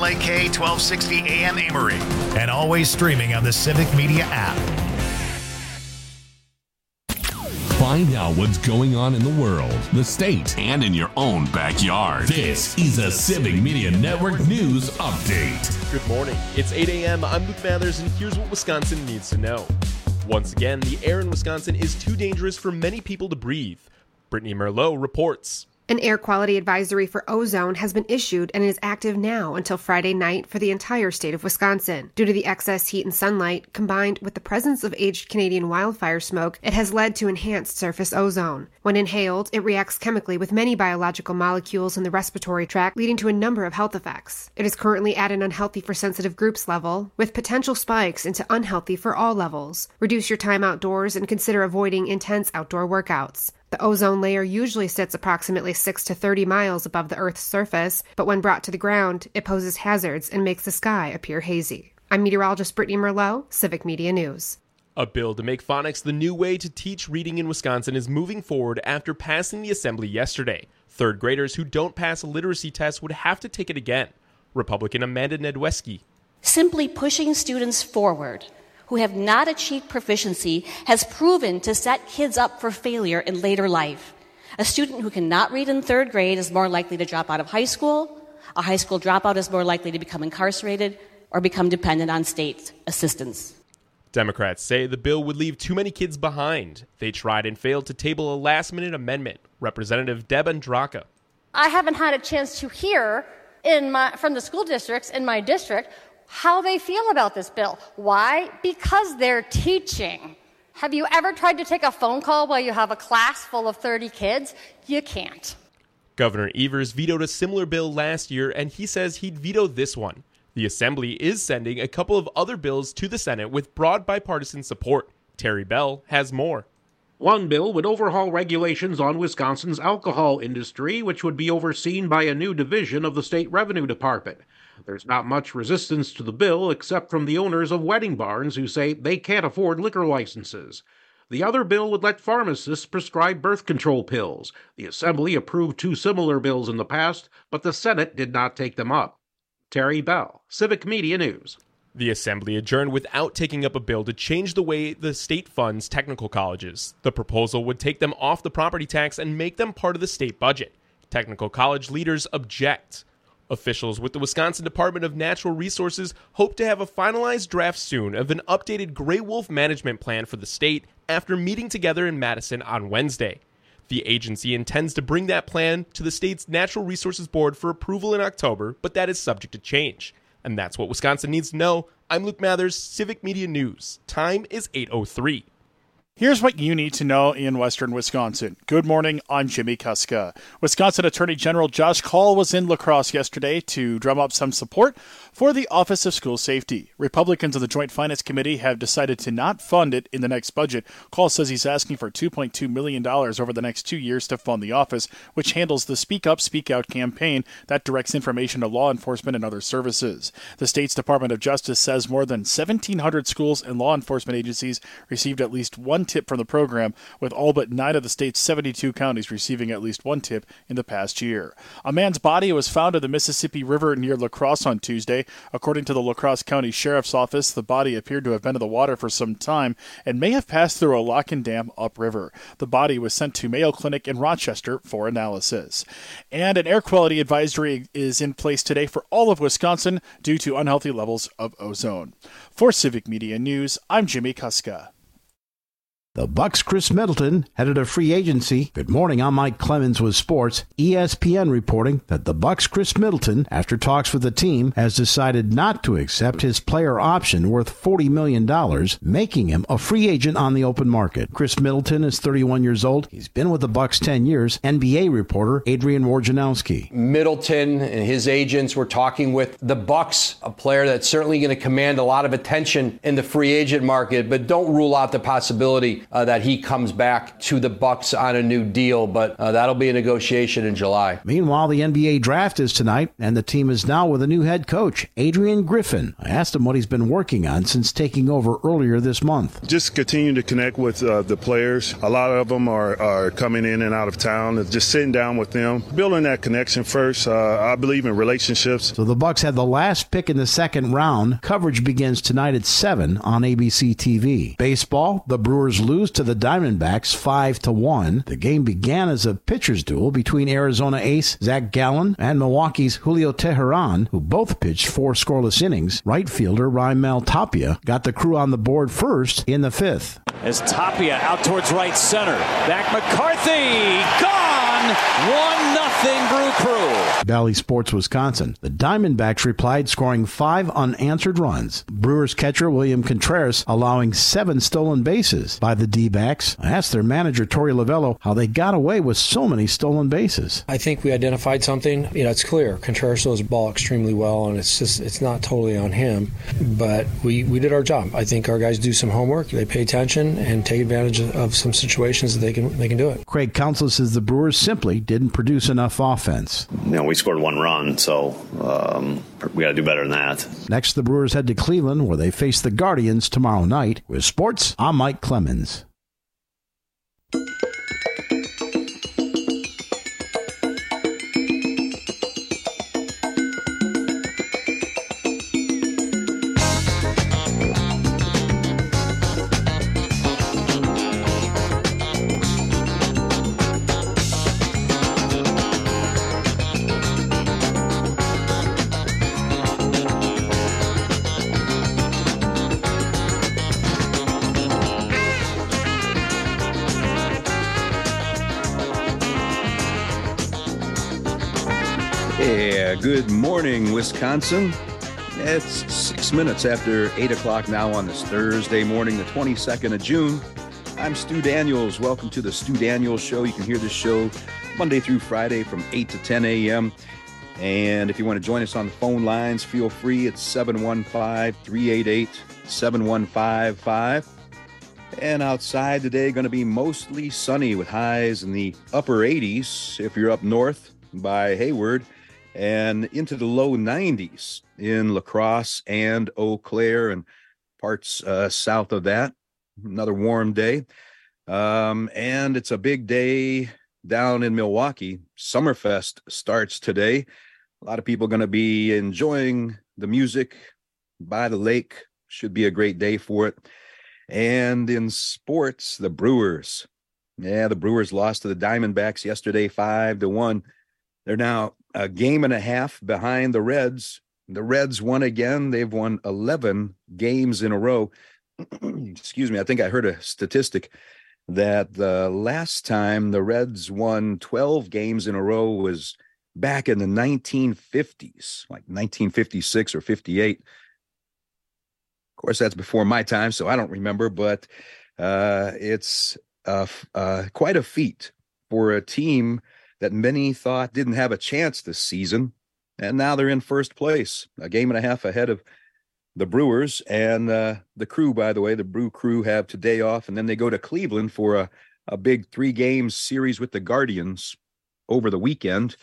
WLAK 1260 AM Amory, and always streaming on the Civic Media app. Find out what's going on in the world, the state, and in your own backyard. This is a Civic Media Network News Update. Good morning. It's 8 a.m. I'm Luke Mathers, and here's what Wisconsin needs to know. Once again, the air in Wisconsin is too dangerous for many people to breathe. Brittany Merlot reports. An air quality advisory for ozone has been issued and is active now until Friday night for the entire state of Wisconsin. Due to the excess heat and sunlight, combined with the presence of aged Canadian wildfire smoke, it has led to enhanced surface ozone. When inhaled, it reacts chemically with many biological molecules in the respiratory tract, leading to a number of health effects. It is currently at an unhealthy for sensitive groups level, with potential spikes into unhealthy for all levels. Reduce your time outdoors and consider avoiding intense outdoor workouts. The ozone layer usually sits approximately 6 to 30 miles above the Earth's surface, but when brought to the ground, it poses hazards and makes the sky appear hazy. I'm meteorologist Brittany Merlot, Civic Media News. A bill to make phonics the new way to teach reading in Wisconsin is moving forward after passing the assembly yesterday. Third graders who don't pass a literacy test would have to take it again. Republican Amanda Nedweski. Simply pushing students forward who have not achieved proficiency has proven to set kids up for failure in later life. A student who cannot read in third grade is more likely to drop out of high school. A high school dropout is more likely to become incarcerated or become dependent on state assistance. Democrats say the bill would leave too many kids behind. They tried and failed to table a last-minute amendment. Representative Deb Andraka. I haven't had a chance to hear from the school districts in my district how they feel about this bill. Why? Because they're teaching. Have you ever tried to take a phone call while you have a class full of 30 kids? You can't. Governor Evers vetoed a similar bill last year, and he says he'd veto this one. The Assembly is sending a couple of other bills to the Senate with broad bipartisan support. Terry Bell has more. One bill would overhaul regulations on Wisconsin's alcohol industry, which would be overseen by a new division of the State Revenue Department. There's not much resistance to the bill except from the owners of wedding barns who say they can't afford liquor licenses. The other bill would let pharmacists prescribe birth control pills. The Assembly approved two similar bills in the past, but the Senate did not take them up. Terry Bell, Civic Media News. The Assembly adjourned without taking up a bill to change the way the state funds technical colleges. The proposal would take them off the property tax and make them part of the state budget. Technical college leaders object. Officials with the Wisconsin Department of Natural Resources hope to have a finalized draft soon of an updated gray wolf management plan for the state after meeting together in Madison on Wednesday. The agency intends to bring that plan to the state's Natural Resources Board for approval in October, but that is subject to change. And that's what Wisconsin needs to know. I'm Luke Mathers, Civic Media News. Time is 8:03. Here's what you need to know in western Wisconsin. Good morning, I'm Jimmy Kuska. Wisconsin Attorney General Josh Kaul was in La Crosse yesterday to drum up some support for the Office of School Safety. Republicans of the Joint Finance Committee have decided to not fund it in the next budget. Kaul says he's asking for $2.2 million over the next 2 years to fund the office, which handles the Speak Up, Speak Out campaign that directs information to law enforcement and other services. The state's Department of Justice says more than 1,700 schools and law enforcement agencies received at least one tip from the program, with all but 9 of the state's 72 counties receiving at least one tip in the past year. A man's body was found in the Mississippi River near La Crosse on Tuesday. According to the La Crosse County Sheriff's Office, the body appeared to have been in the water for some time and may have passed through a lock and dam upriver. The body was sent to Mayo Clinic in Rochester for analysis. And an air quality advisory is in place today for all of Wisconsin due to unhealthy levels of ozone. For Civic Media News, I'm Jimmy Kuska. The Bucks' Chris Middleton headed a free agency. Good morning, I'm Mike Clemens with sports. ESPN reporting that the Bucks' Chris Middleton, after talks with the team, has decided not to accept his player option worth $40 million, making him a free agent on the open market. Chris Middleton is 31 years old. He's been with the Bucks 10 years. NBA reporter Adrian Wojnarowski. Middleton and his agents were talking with the Bucks, a player that's certainly going to command a lot of attention in the free agent market, but don't rule out the possibility that he comes back to the Bucks on a new deal, but that'll be a negotiation in July. Meanwhile, the NBA draft is tonight, and the team is now with a new head coach, Adrian Griffin. I asked him what he's been working on since taking over earlier this month. Just continue to connect with the players. A lot of them are coming in and out of town. Just sitting down with them, building that connection first. I believe in relationships. So the Bucks had the last pick in the second round. Coverage begins tonight at 7 on ABC TV. Baseball, the Brewers lose to the Diamondbacks 5-1. The game began as a pitcher's duel between Arizona ace Zach Gallen and Milwaukee's Julio Teheran, who both pitched 4 scoreless innings. Right fielder Raimel Tapia got the Crew on the board first in the 5th. As Tapia out towards right center. Back McCarthy. Gone! 1-0 Brew Crew. Bally Sports, Wisconsin. The Diamondbacks replied, scoring 5 unanswered runs. Brewers catcher William Contreras allowing 7 stolen bases by the D-backs. I asked their manager, Torey Lovello, how they got away with so many stolen bases. I think we identified something. It's clear. Contreras throws the ball extremely well, and it's not totally on him. But we did our job. I think our guys do some homework. They pay attention and take advantage of some situations that they can do it. Craig Counsell says the Brewers simply didn't produce enough offense. We scored 1 run, so we got to do better than that. Next, the Brewers head to Cleveland, where they face the Guardians tomorrow night. With sports, I'm Mike Clemens. Good morning, Wisconsin. It's 6 minutes after 8 o'clock now on this Thursday morning, the 22nd of June. I'm Stu Daniels. Welcome to the Stu Daniels Show. You can hear this show Monday through Friday from 8 to 10 a.m. And if you want to join us on the phone lines, feel free. It's 715-388-7155. And outside today, going to be mostly sunny with highs in the upper 80s if you're up north by Hayward, and into the low 90s in La Crosse and Eau Claire and parts south of that. Another warm day. And it's a big day down in Milwaukee. Summerfest starts today. A lot of people going to be enjoying the music by the lake. Should be a great day for it. And in sports, the Brewers. Yeah, the Brewers lost to the Diamondbacks yesterday 5-1. They're now a game and a half behind the Reds. The Reds won again. They've won 11 games in a row. Excuse me. I think I heard a statistic that the last time the Reds won 12 games in a row was back in the 1950s, like 1956 or 58. Of course, that's before my time, so I don't remember, but it's quite a feat for a team that many thought didn't have a chance this season, and now they're in first place, a game and a half ahead of the Brewers. And the Crew, by the way, the Brew Crew have today off, and then they go to Cleveland for a big 3-game series with the Guardians over the weekend.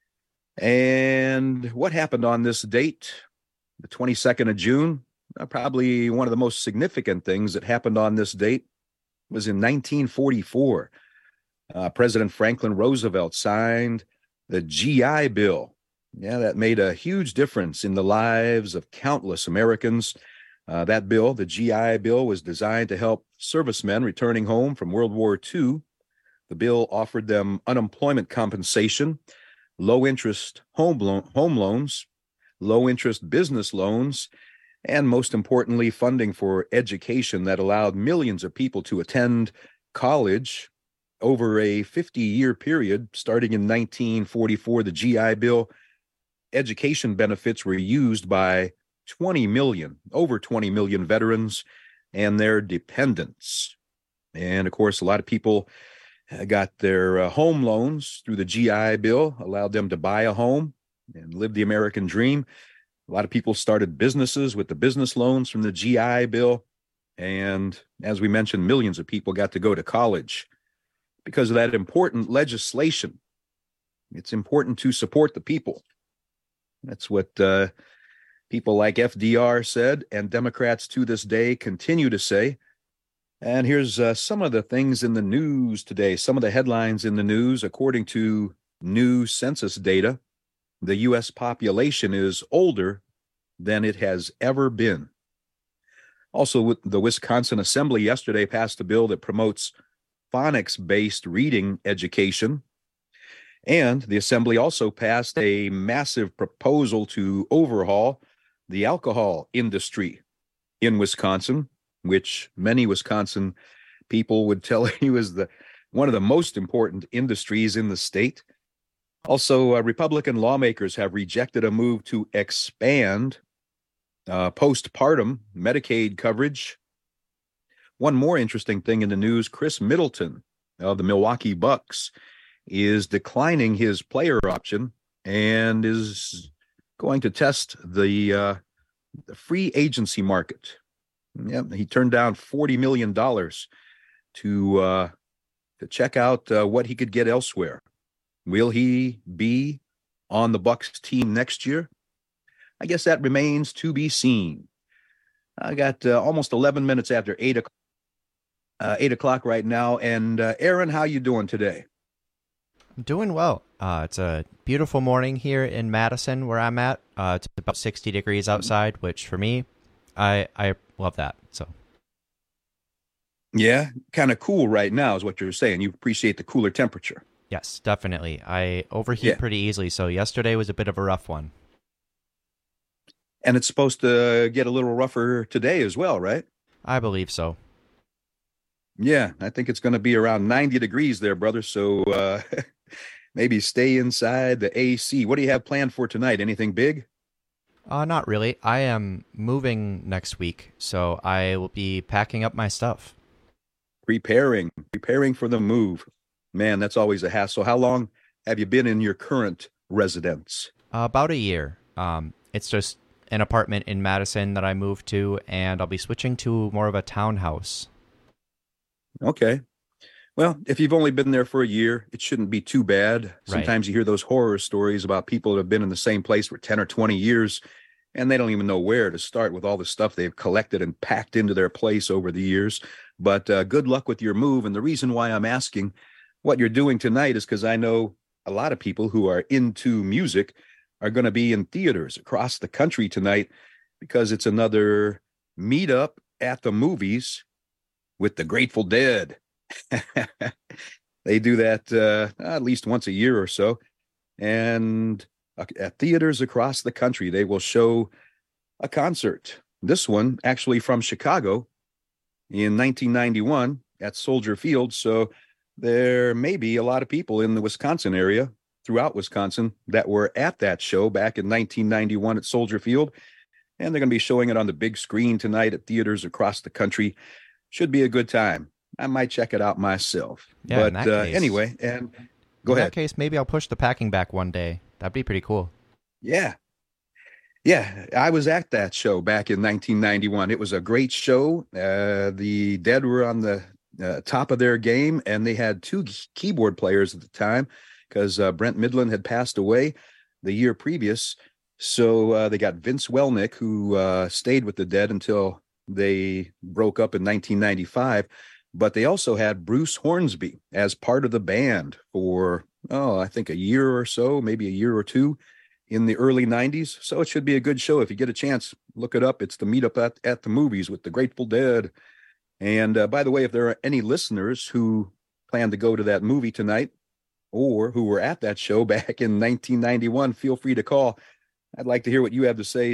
And what happened on this date, the 22nd of June? Probably one of the most significant things that happened on this date was in 1944. President Franklin Roosevelt signed the GI Bill. Yeah, that made a huge difference in the lives of countless Americans. That bill, the GI Bill, was designed to help servicemen returning home from World War II. The bill offered them unemployment compensation, low-interest home loans, low-interest business loans, and most importantly, funding for education that allowed millions of people to attend college. Over a 50-year period, starting in 1944, the GI Bill education benefits were used by over 20 million veterans and their dependents. And of course, a lot of people got their home loans through the GI Bill, allowed them to buy a home and live the American dream. A lot of people started businesses with the business loans from the GI Bill. And as we mentioned, millions of people got to go to college because of that important legislation. It's important to support the people. That's what people like FDR said, and Democrats to this day continue to say. And here's some of the things in the news today, some of the headlines in the news. According to new census data, the U.S. population is older than it has ever been. Also, the Wisconsin Assembly yesterday passed a bill that promotes phonics-based reading education. And the Assembly also passed a massive proposal to overhaul the alcohol industry in Wisconsin, which many Wisconsin people would tell you is one of the most important industries in the state. Also, Republican lawmakers have rejected a move to expand postpartum Medicaid coverage. One more interesting thing in the news, Chris Middleton of the Milwaukee Bucks is declining his player option and is going to test the free agency market. Yep, he turned down $40 million to check out what he could get elsewhere. Will he be on the Bucks team next year? I guess that remains to be seen. I got almost 11 minutes after 8 o'clock right now. And Aaron, how you doing today? I'm doing well. It's a beautiful morning here in Madison where I'm at. It's about 60 degrees outside, which for me, I love that. So, yeah, kind of cool right now is what you're saying. You appreciate the cooler temperature. Yes, definitely. I overheat pretty easily, so yesterday was a bit of a rough one. And it's supposed to get a little rougher today as well, right? I believe so. Yeah, I think it's going to be around 90 degrees there, brother. So maybe stay inside the AC. What do you have planned for tonight? Anything big? Not really. I am moving next week, so I will be packing up my stuff. Preparing for the move. Man, that's always a hassle. How long have you been in your current residence? About a year. It's just an apartment in Madison that I moved to, and I'll be switching to more of a townhouse. Okay. Well, if you've only been there for a year, it shouldn't be too bad. Sometimes you hear those horror stories about people that have been in the same place for 10 or 20 years, and they don't even know where to start with all the stuff they've collected and packed into their place over the years. But good luck with your move. And the reason why I'm asking what you're doing tonight is because I know a lot of people who are into music are going to be in theaters across the country tonight because it's another meetup at the movies with the Grateful Dead. They do that at least once a year or so. And at theaters across the country, they will show a concert. This one actually from Chicago in 1991 at Soldier Field. So there may be a lot of people in the Wisconsin area, throughout Wisconsin, that were at that show back in 1991 at Soldier Field. And they're going to be showing it on the big screen tonight at theaters across the country. Should be a good time. I might check it out myself. Yeah, but anyway, and go ahead. In that case, maybe I'll push the packing back one day. That'd be pretty cool. Yeah. Yeah, I was at that show back in 1991. It was a great show. The Dead were on the top of their game, and they had two keyboard players at the time because Brent Midland had passed away the year previous. So they got Vince Welnick, who stayed with the Dead until they broke up in 1995. But they also had Bruce Hornsby as part of the band for, I think a year or so, maybe a year or two in the early 90s. So it should be a good show. If you get a chance, look it up. It's the meetup at the movies with the Grateful Dead. And by the way, if there are any listeners who plan to go to that movie tonight or who were at that show back in 1991, feel free to call. I'd like to hear what you have to say,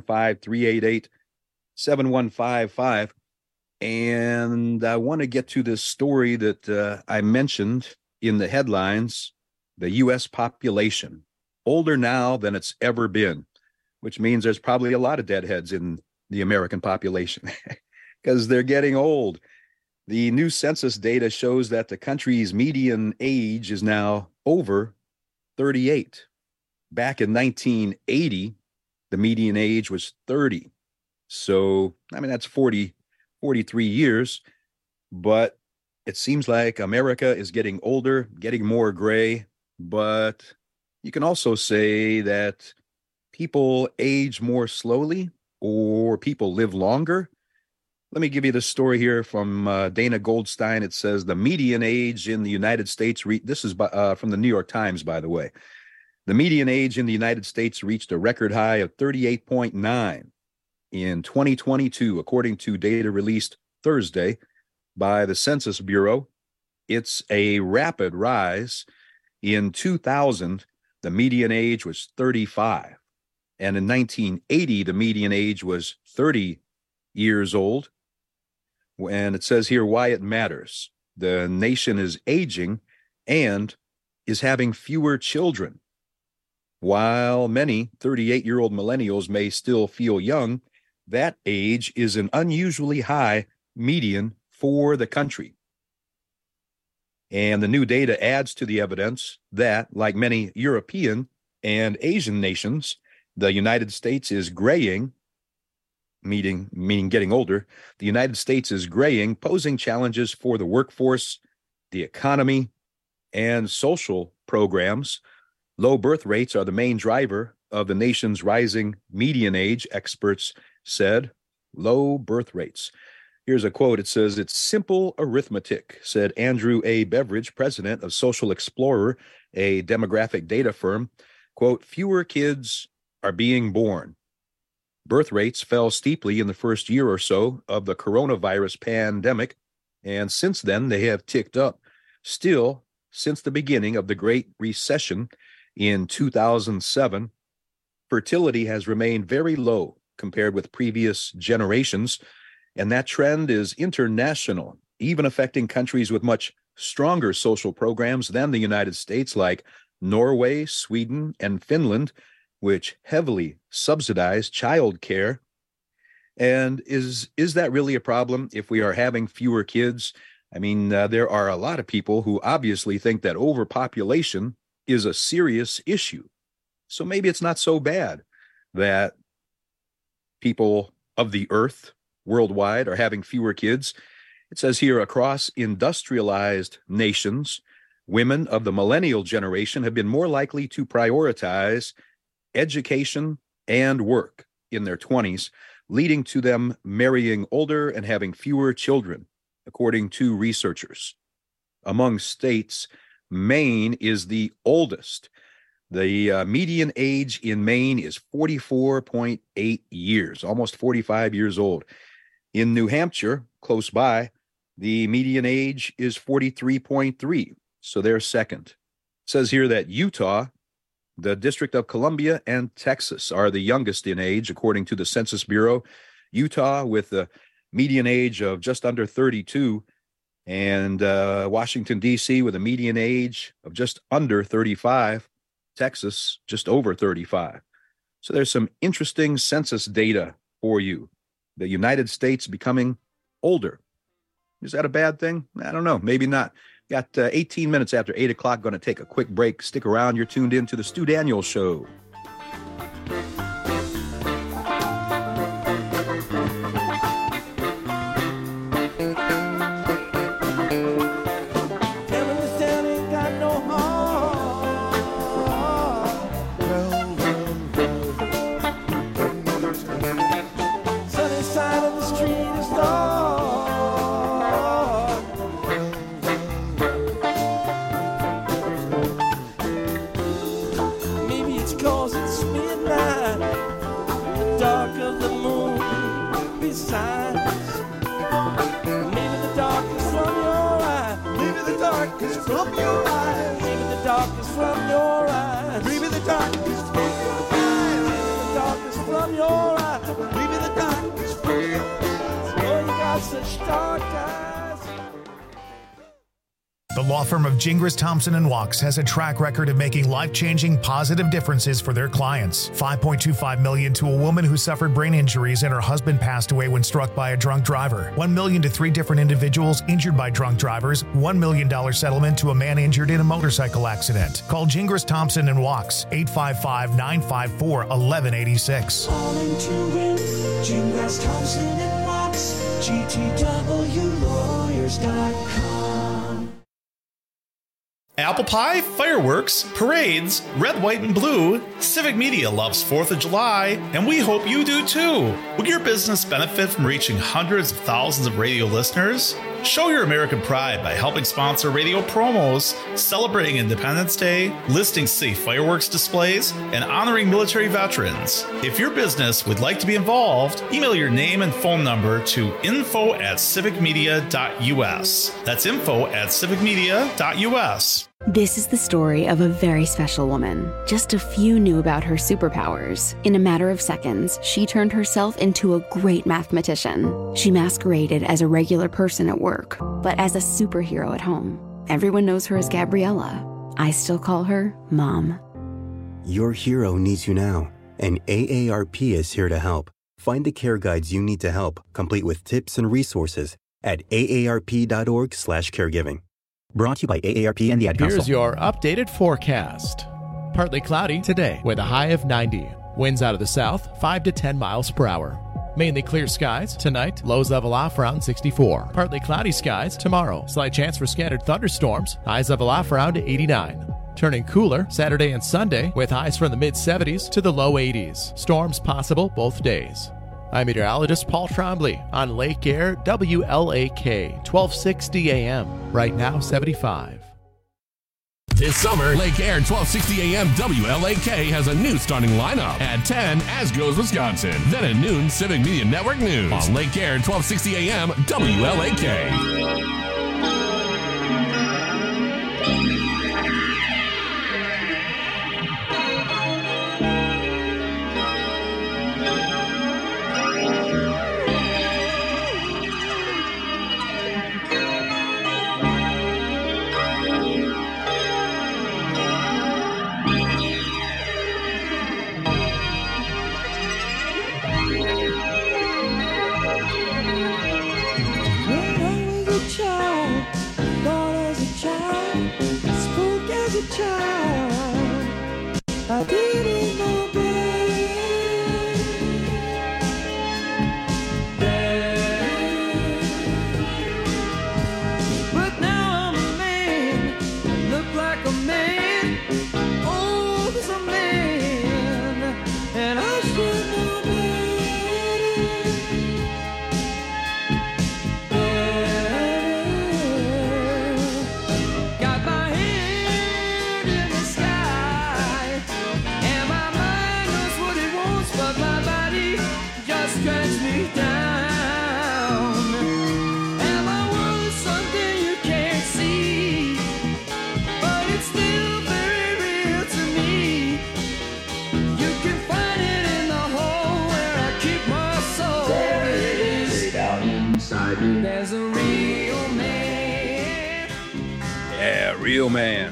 715-388-7155. And I want to get to this story that I mentioned in the headlines, the U.S. population, older now than it's ever been, which means there's probably a lot of deadheads in the American population because they're getting old. The new census data shows that the country's median age is now over 38. Back in 1980, the median age was 30. So, I mean, that's 40 43 years, but it seems like America is getting older, getting more gray, but you can also say that people age more slowly or people live longer. Let me give you this story here from Dana Goldstein. It says the median age in the United States, this is from the New York Times, by the way. The median age in the United States reached a record high of 38.9 in 2022, according to data released Thursday by the Census Bureau. It's a rapid rise. In 2000, the median age was 35. And in 1980, the median age was 30 years old. And it says here why it matters. The nation is aging and is having fewer children. While many 38-year-old millennials may still feel young, that age is an unusually high median for the country. And the new data adds to the evidence that, like many European and Asian nations, the United States is graying, meaning getting older. The United States is graying, posing challenges for the workforce, the economy, and social programs. Low birth rates are the main driver of the nation's rising median age, experts said. Low birth rates. Here's a quote. It says, "It's simple arithmetic," said Andrew A. Beveridge, president of Social Explorer, a demographic data firm. Quote, "Fewer kids are being born. Birth rates fell steeply in the first year or so of the coronavirus pandemic, and since then they have ticked up. Still, since the beginning of the Great Recession in 2007, fertility has remained very low compared with previous generations, and that trend is international, even affecting countries with much stronger social programs than the United States, like Norway, Sweden, and Finland, which heavily subsidize child care. And is that really a problem if we are having fewer kids? I mean, there are a lot of people who obviously think that overpopulation is a serious issue. So maybe it's not so bad that people of the earth worldwide are having fewer kids. It says here, across industrialized nations, women of the millennial generation have been more likely to prioritize education and work in their 20s, leading to them marrying older and having fewer children, according to researchers. Among states, Maine is the oldest. The median age in Maine is 44.8 years, almost 45 years old. In New Hampshire, close by, the median age is 43.3, so they're second. It says here that Utah, the District of Columbia, and Texas are the youngest in age, according to the Census Bureau. Utah with a median age of just under 32, and Washington, D.C. with a median age of just under 35. Texas, just over 35. So there's some interesting census data for you. The United States becoming older. Is that a bad thing? I don't know. Maybe not. Got 18 minutes after 8 o'clock. Going to take a quick break. Stick around. You're tuned in to the Stu Daniels Show. The law firm of Gingras, Thompson & Walks has a track record of making life-changing positive differences for their clients. $5.25 million to a woman who suffered brain injuries and her husband passed away when struck by a drunk driver. $1 million to 3 different individuals injured by drunk drivers. $1 million settlement to a man injured in a motorcycle accident. Call Gingras, Thompson & Walks, 855-954-1186. All into it, Gingras, Thompson & Walks. GTWlawyers.com. Apple pie, fireworks, parades, red, white, and blue. Civic Media loves 4th of July, and we hope you do too. Will your business benefit from reaching hundreds of thousands of radio listeners? Show your American pride by helping sponsor radio promos, celebrating Independence Day, listing safe fireworks displays, and honoring military veterans. If your business would like to be involved, email your name and phone number to info@civicmedia.us. That's info@civicmedia.us. This is the story of a very special woman. Just a few knew about her superpowers. In a matter of seconds, she turned herself into a great mathematician. She masqueraded as a regular person at work, but as a superhero at home. Everyone knows her as Gabriella. I still call her Mom. Your hero needs you now, and AARP is here to help. Find the care guides you need to help, complete with tips and resources at aarp.org/caregiving. Brought to you by AARP and the Ad Council. Here's your updated forecast. Partly cloudy today with a high of 90. Winds out of the south, 5 to 10 miles per hour. Mainly clear skies tonight, lows level off around 64. Partly cloudy skies tomorrow. Slight chance for scattered thunderstorms, highs level off around 89. Turning cooler Saturday and Sunday with highs from the mid-70s to the low 80s. Storms possible both days. I'm meteorologist Paul Trombley on Lake Air WLAK, 1260 AM. Right now, 75. This summer, Lake Air 1260 AM WLAK has a new starting lineup. At 10, As Goes Wisconsin. Then at noon, Civic Media Network News. On Lake Air 1260 AM WLAK. I didn't know but now I'm a man, look like a man, old as a man, and I should know better. Got my head in the sky, and my mind knows what it wants, but my body just drags me down. And my world is something you can't see, but it's still very real to me. You can find it in the hole where I keep my soul. There it is, down inside me. There's a real man. Yeah, real man.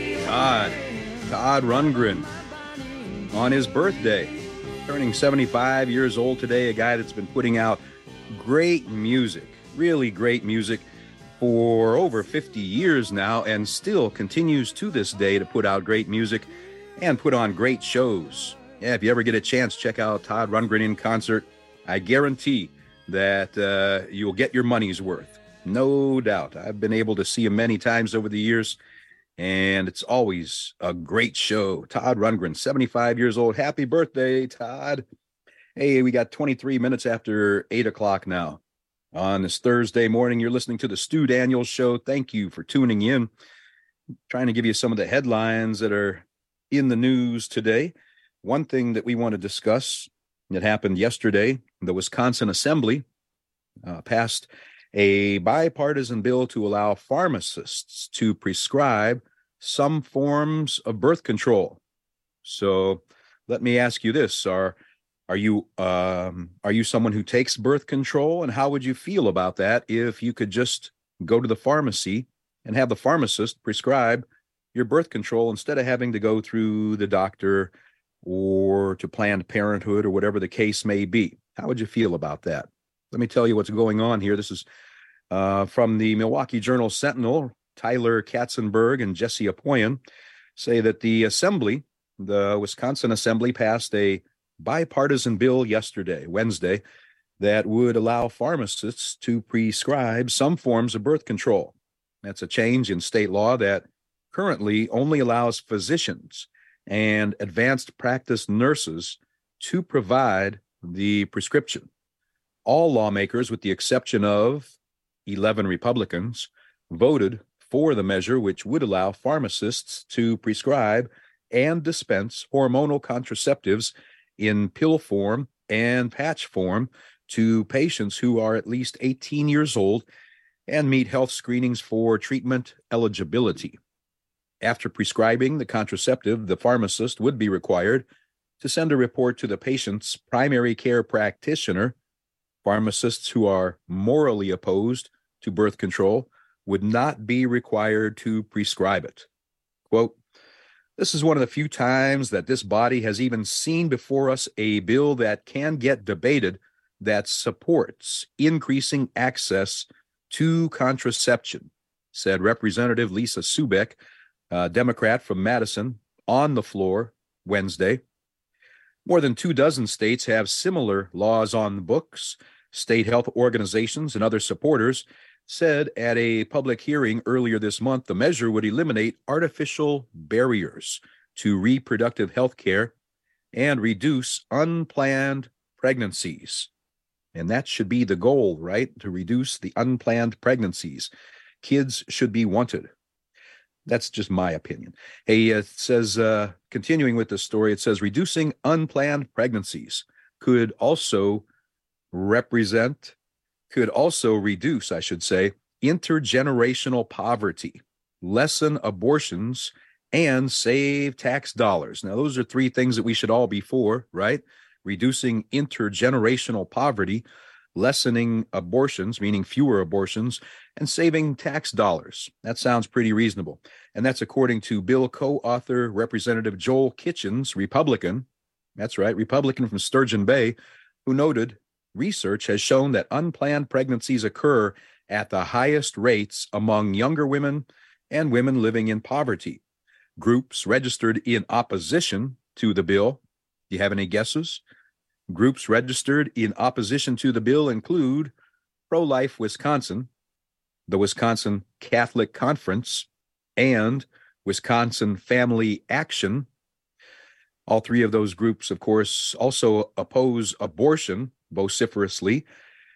Todd Rundgren on his birthday, turning 75 years old today, a guy that's been putting out great music, really great music for over 50 years now, and still continues to this day to put out great music and put on great shows. Yeah, if you ever get a chance, check out Todd Rundgren in concert. I guarantee that you'll get your money's worth. No doubt. I've been able to see him many times over the years, and it's always a great show. Todd Rundgren, 75 years old. Happy birthday, Todd. Hey, we got 23 minutes after 8 o'clock now. On this Thursday morning, you're listening to the Stu Daniels Show. Thank you for tuning in. I'm trying to give you some of the headlines that are in the news today. One thing that we want to discuss that happened yesterday, the Wisconsin Assembly passed a bipartisan bill to allow pharmacists to prescribe some forms of birth control. So let me ask you this. Are you someone who takes birth control? And how would you feel about that if you could just go to the pharmacy and have the pharmacist prescribe your birth control instead of having to go through the doctor or to Planned Parenthood or whatever the case may be? How would you feel about that? Let me tell you what's going on here. This is from the Milwaukee Journal-Sentinel. Tyler Katzenberg and Jesse Apoyan say that the Wisconsin Assembly, passed a bipartisan bill yesterday, Wednesday, that would allow pharmacists to prescribe some forms of birth control. That's a change in state law that currently only allows physicians and advanced practice nurses to provide the prescription. All lawmakers, with the exception of 11 Republicans, voted for the measure, which would allow pharmacists to prescribe and dispense hormonal contraceptives in pill form and patch form to patients who are at least 18 years old and meet health screenings for treatment eligibility. After prescribing the contraceptive, the pharmacist would be required to send a report to the patient's primary care practitioner. Pharmacists who are morally opposed to birth control would not be required to prescribe it. Quote, "This is one of the few times that this body has even seen before us a bill that can get debated that supports increasing access to contraception," said Representative Lisa Subeck, a Democrat from Madison, on the floor Wednesday. More than 24 states have similar laws on the books. State health organizations and other supporters said at a public hearing earlier this month the measure would eliminate artificial barriers to reproductive health care and reduce unplanned pregnancies. And that should be the goal, right? To reduce the unplanned pregnancies. Kids should be wanted. That's just my opinion. Hey, it says, continuing with the story, it says reducing unplanned pregnancies could also reduce, I should say, intergenerational poverty, lessen abortions, and save tax dollars. Now, those are three things that we should all be for, right? Reducing intergenerational poverty, lessening abortions, meaning fewer abortions, and saving tax dollars. That sounds pretty reasonable. And that's according to bill co-author Representative Joel Kitchens, Republican. That's right, Republican from Sturgeon Bay, who noted research has shown that unplanned pregnancies occur at the highest rates among younger women and women living in poverty. Groups registered in opposition to the bill. Do you have any guesses? Groups registered in opposition to the bill include Pro-Life Wisconsin, the Wisconsin Catholic Conference, and Wisconsin Family Action. All three of those groups, of course, also oppose abortion vociferously.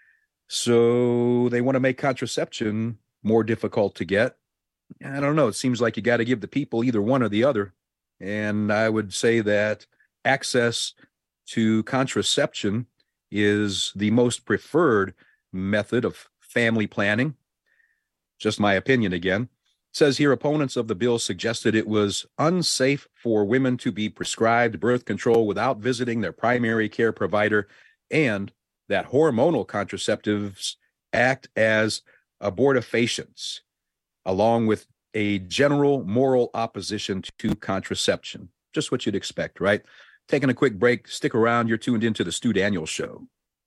So they want to make contraception more difficult to get. I don't know. It seems like you got to give the people either one or the other. And I would say that access to contraception is the most preferred method of family planning. Just my opinion again. It says here opponents of the bill suggested it was unsafe for women to be prescribed birth control without visiting their primary care provider, and that hormonal contraceptives act as abortifacients, along with a general moral opposition to contraception. Just what you'd expect, right? Taking a quick break. Stick around. You're tuned into the Stu Daniels Show.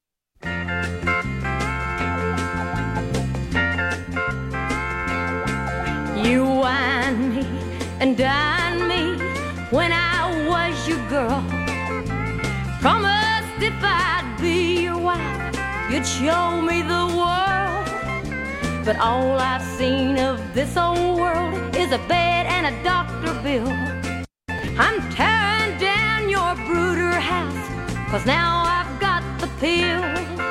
You whined me and dined me when I was your girl. Promised if I'd be your wife, you'd show me the world. But all I've seen of this old world is a bed and a doctor bill. I'm tearing down your brooder house, 'cause now I've got the pill.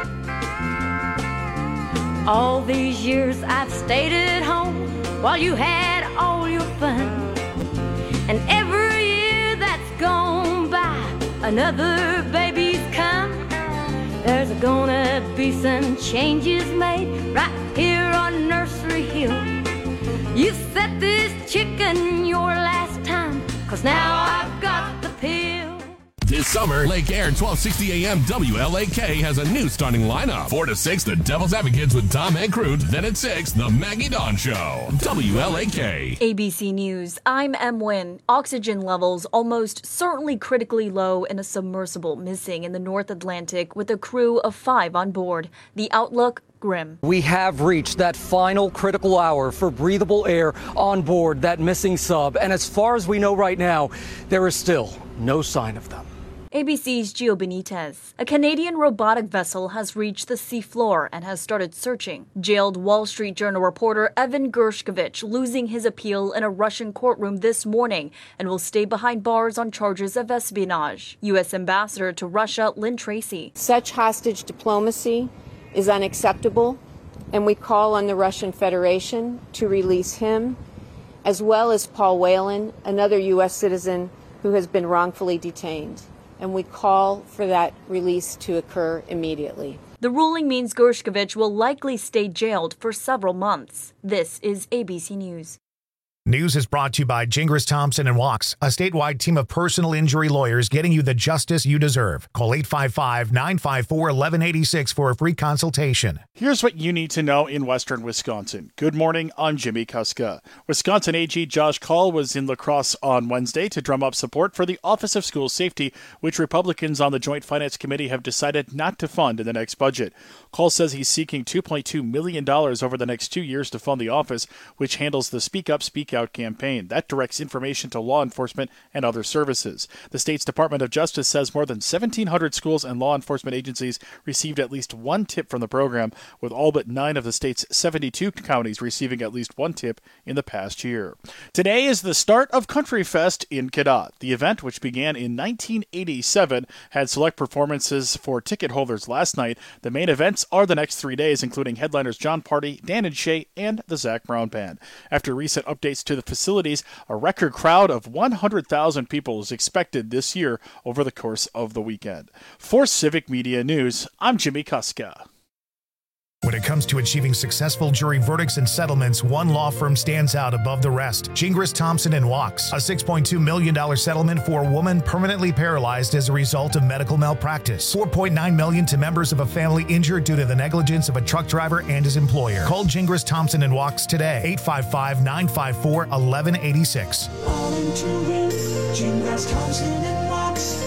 All these years I've stayed at home while you had all your fun. And every year that's gone by, another baby's come. There's gonna be some changes made right here on Nursery Hill. You set this chicken your last time, 'cause now I've got the pill. This summer, Lake Air 1260 AM WLAK has a new starting lineup. 4 to 6, the Devil's Advocates with Tom Ancrute. Then at 6, the Maggie Dawn Show. WLAK. ABC News, I'm Em Nguyen. Oxygen levels almost certainly critically low in a submersible missing in the North Atlantic with a crew of 5 on board. The outlook, grim. We have reached that final critical hour for breathable air on board that missing sub. And as far as we know right now, there is still no sign of them. ABC's Gio Benitez. A Canadian robotic vessel has reached the seafloor and has started searching. Jailed Wall Street Journal reporter Evan Gershkovich losing his appeal in a Russian courtroom this morning and will stay behind bars on charges of espionage. U.S. Ambassador to Russia Lynn Tracy. Such hostage diplomacy is unacceptable, and we call on the Russian Federation to release him, as well as Paul Whelan, another U.S. citizen who has been wrongfully detained. And we call for that release to occur immediately. The ruling means Gershkovich will likely stay jailed for several months. This is ABC News. News is brought to you by Gingras Thompson and Walks, a statewide team of personal injury lawyers getting you the justice you deserve. Call 855-954-1186 for a free consultation. Here's what you need to know in western Wisconsin. Good morning, I'm Jimmy Kuska. Wisconsin AG Josh Kaul was in La Crosse on Wednesday to drum up support for the Office of School Safety, which Republicans on the Joint Finance Committee have decided not to fund in the next budget. Kaul says he's seeking $2.2 million over the next 2 years to fund the office, which handles the Speak Up, Speak Out campaign. That directs information to law enforcement and other services. The state's Department of Justice says more than 1,700 schools and law enforcement agencies received at least one tip from the program, with all but 9 of the state's 72 counties receiving at least one tip in the past year. Today is the start of Country Fest in Cadott. The event, which began in 1987, had select performances for ticket holders last night. The main events are the next 3 days, including headliners John Party, Dan and Shay, and the Zach Brown Band. After recent updates to the facilities, a record crowd of 100,000 people is expected this year over the course of the weekend. For Civic Media News, I'm Jimmy Kuska. When it comes to achieving successful jury verdicts and settlements, one law firm stands out above the rest. Gingras Thompson and Walks, a $6.2 million settlement for a woman permanently paralyzed as a result of medical malpractice. $4.9 million to members of a family injured due to the negligence of a truck driver and his employer. Call Gingras Thompson and Walks today, 855-954-1186. All into it, Gingras Thompson and Walks,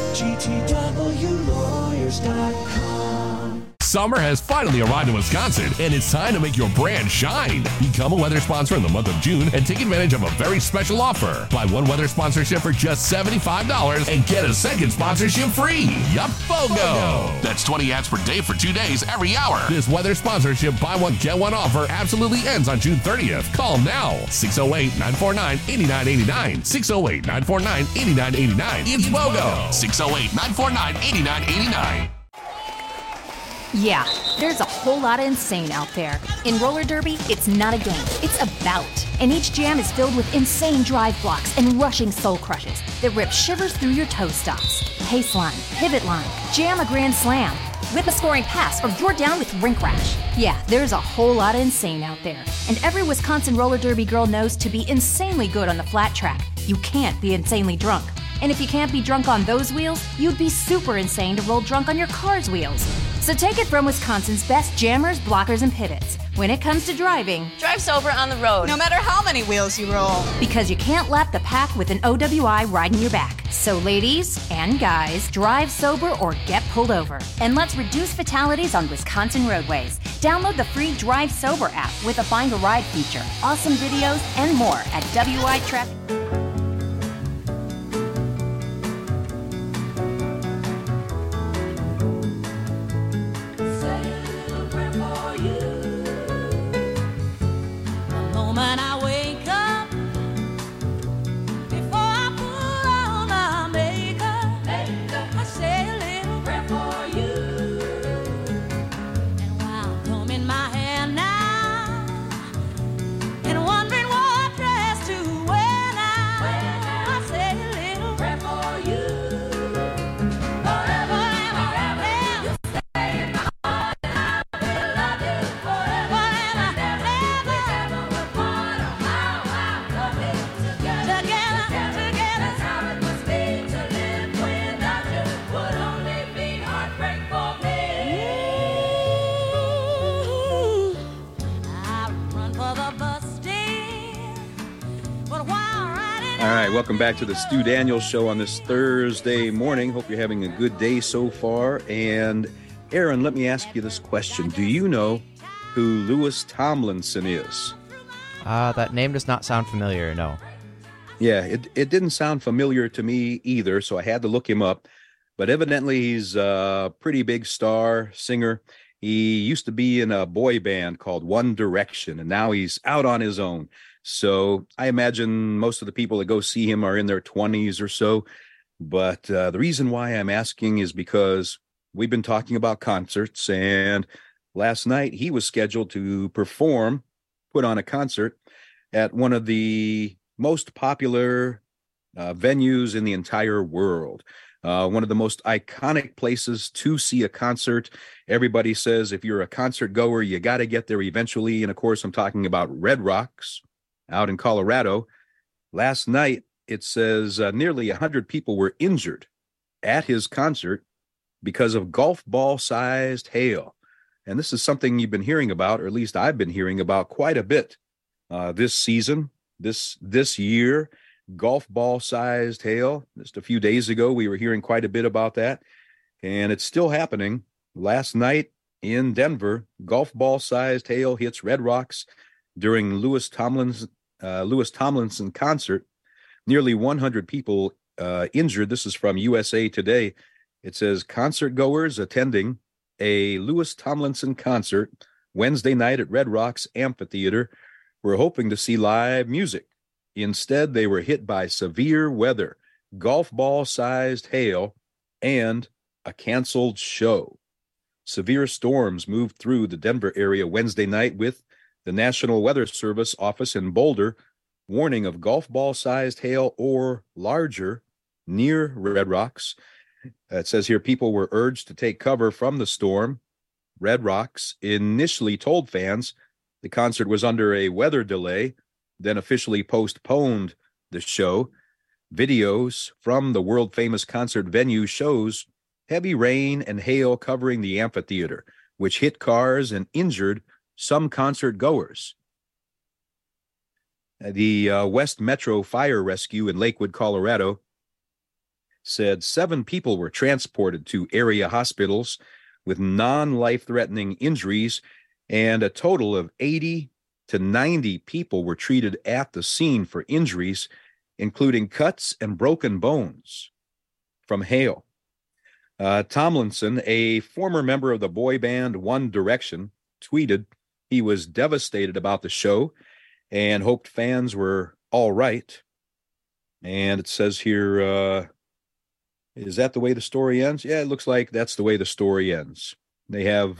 GTWlawyers.com. Summer has finally arrived in Wisconsin, and it's time to make your brand shine. Become a weather sponsor in the month of June and take advantage of a very special offer. Buy one weather sponsorship for just $75 and get a second sponsorship free. Yup, BOGO! That's 20 ads per day for 2 days every hour. This weather sponsorship buy one, get one offer absolutely ends on June 30th. Call now, 608-949-8989. 608-949-8989. It's BOGO! 608-949-8989. Yeah, there's a whole lot of insane out there. In roller derby, it's not a game, it's a bout. And each jam is filled with insane drive blocks and rushing soul crushes that rip shivers through your toe stops. Pace line, pivot line, jam a grand slam, whip a scoring pass, or you're down with rink rash. Yeah, there's a whole lot of insane out there. And every Wisconsin roller derby girl knows to be insanely good on the flat track, you can't be insanely drunk. And if you can't be drunk on those wheels, you'd be super insane to roll drunk on your car's wheels. So take it from Wisconsin's best jammers, blockers, and pivots. When it comes to driving, drive sober on the road, no matter how many wheels you roll. Because you can't lap the pack with an OWI riding your back. So ladies and guys, drive sober or get pulled over. And let's reduce fatalities on Wisconsin roadways. Download the free Drive Sober app with a Find a Ride feature, awesome videos, and more at WI Traffic. Welcome back to the Stu Daniels Show on this Thursday morning. Hope you're having a good day so far. And Aaron, let me ask you this question. Do you know who Lewis Tomlinson is? That name does not sound familiar, no. Yeah, it didn't sound familiar to me either, so I had to look him up. but evidently he's a pretty big star singer. He used to be in a boy band called One Direction, and now he's out on his own. So I imagine most of the people that go see him are in their 20s or so. But the reason why I'm asking is because we've been talking about concerts, and last night he was scheduled to put on a concert at one of the most popular venues in the entire world. One of the most iconic places to see a concert. Everybody says if you're a concert goer, you got to get there eventually. And of course, I'm talking about Red Rocks out in Colorado. Last night, it says nearly 100 people were injured at his concert because of golf ball-sized hail. And this is something you've been hearing about, or at least I've been hearing about quite a bit this season, this year. Golf ball-sized hail. Just a few days ago, we were hearing quite a bit about that, and it's still happening. Last night in Denver, golf ball-sized hail hits Red Rocks during Louis Tomlinson concert. Nearly 100 people injured. This is from USA Today. It says concert goers attending a Louis Tomlinson concert Wednesday night at Red Rocks Amphitheater were hoping to see live music. Instead, they were hit by severe weather, golf ball-sized hail, and a canceled show. Severe storms moved through the Denver area Wednesday night, with the National Weather Service office in Boulder warning of golf ball-sized hail or larger near Red Rocks. It says here people were urged to take cover from the storm. Red Rocks initially told fans the concert was under a weather delay, then officially postponed the show. Videos from the world-famous concert venue shows heavy rain and hail covering the amphitheater, which hit cars and injured some concert goers. The West Metro Fire Rescue in Lakewood, Colorado, said 7 people were transported to area hospitals with non-life-threatening injuries, and a total of 80 to 90 people were treated at the scene for injuries, including cuts and broken bones from hail. Tomlinson, a former member of the boy band One Direction, tweeted he was devastated about the show and hoped fans were all right. And it says here, is that the way the story ends? Yeah, it looks like that's the way the story ends. They have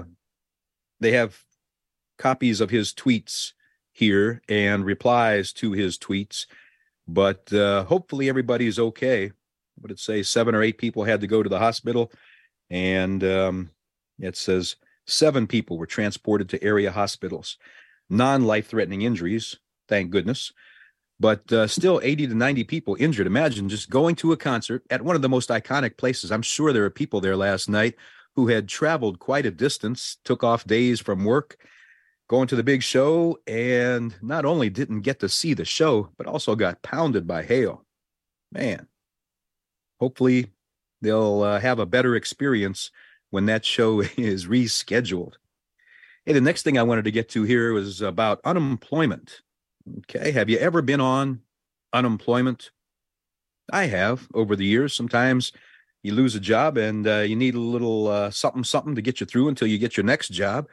copies of his tweets here and replies to his tweets, but hopefully everybody's okay. What did it say? 7 or 8 people had to go to the hospital, and it says 7 people were transported to area hospitals. Non-life-threatening injuries, thank goodness, but still 80 to 90 people injured. Imagine just going to a concert at one of the most iconic places. I'm sure there are people there last night who had traveled quite a distance, took off days from work, going to the big show, and not only didn't get to see the show, but also got pounded by hail. Man, hopefully they'll have a better experience when that show is rescheduled. Hey, the next thing I wanted to get to here was about unemployment. Okay, have you ever been on unemployment? I have over the years. Sometimes you lose a job and you need a little something to get you through until you get your next job.